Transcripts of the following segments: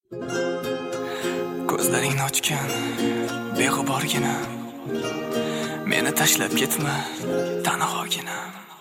Ko'zlaringni ochgan beg'uborgina, meni tashlab ketma tanhogina.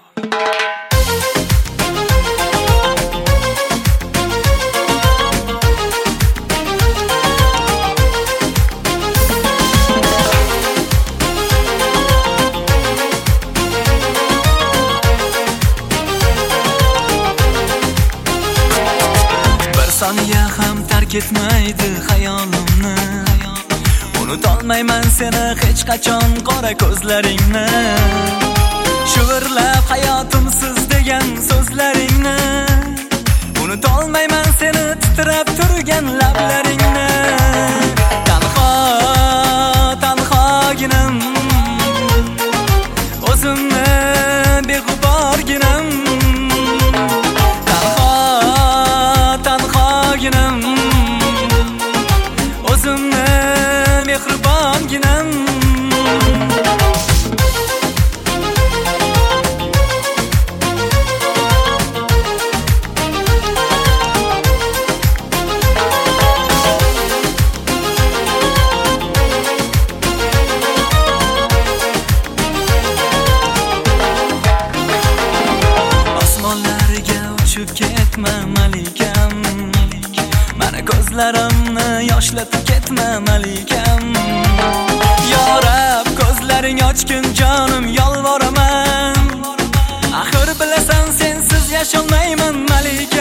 Saniya ham tark etmaydi xayolimni. Unutolmayman seni hech qachon qora ko'zlaringni. Shivirlab hayotimsiz degan so'zlaringni. Unutolmayman seni titrab turgan lablaringni. Tanho, tanhoginam, o'zimni beg'uborginam. O'zimni mehribonginam. Osmonlarga uchib ketma malikam, mani ko'zlarimni yoshlatib ketma malikam. Yo Rab, ko'zlaring ochgin jonim, yolvoraman. Axir bilasan sensiz yasholmayman malikam.